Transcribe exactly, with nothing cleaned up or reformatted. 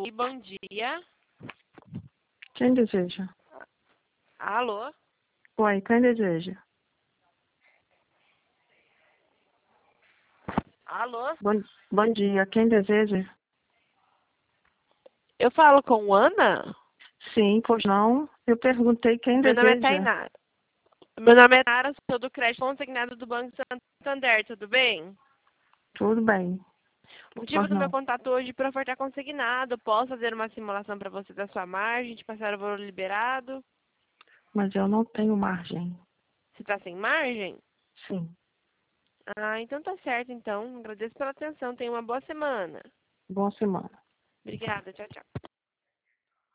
Oi, bom dia. Quem deseja? Alô? Oi, quem deseja? Alô? Bom, bom dia, quem deseja? Eu falo com Ana? Sim, pois não. Eu perguntei quem Meu nome é deseja. Tainá. Meu nome é Nara, sou do crédito consignado do Banco Santander, tudo bem? Tudo bem. O motivo Pois do meu não. contato hoje é para ofertar consignado. Posso fazer uma simulação para você da sua margem, te passar o valor liberado? Mas eu não tenho margem. Você está sem margem? Sim. Ah, então tá certo, então. Agradeço pela atenção. Tenha uma boa semana. Boa semana. Obrigada, tchau, tchau.